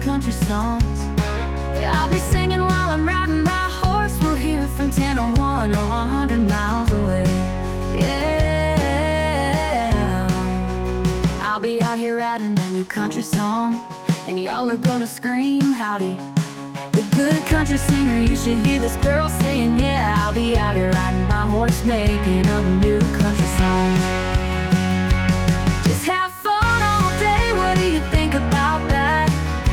country songs. Yeah, I'll be singing while I'm riding my horse. We'll hear from 1001 or 100 miles away. Yeah, I'll be out here riding a new country song, and y'all are gonna scream howdy. The good country singer, you should hear this girl saying, yeah. I'll be out here riding my horse, making a new country song. Just have fun all day, what do you think about that?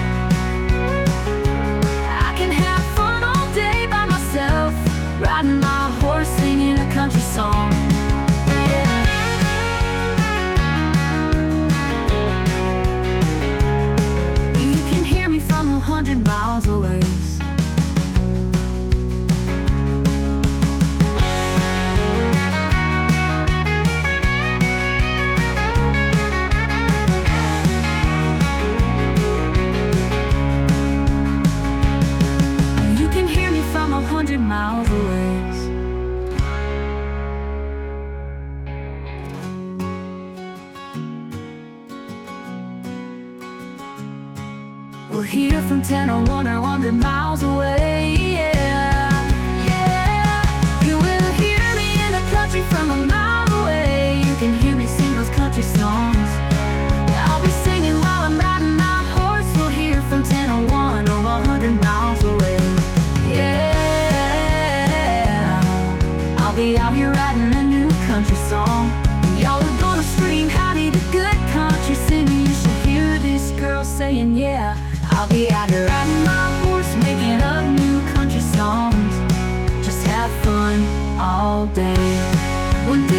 I can have fun all day by myself, riding my horse, singing a country song. You can hear me from 100 miles away. You can hear me from 100 miles away. We'll hear from 1001 or 100 miles away, yeah, yeah. You will hear me in the country from a mile away. You can hear me sing those country songs. I'll be singing while I'm riding my horse. We'll hear from 1001 or 100 miles away, yeah. I'll be out here riding a new country song, and y'all are gonna scream howdy, the good country singer. You should hear this girl saying, yeah. I'll be out here riding my horse, making up new country songs. Just have fun all day. One day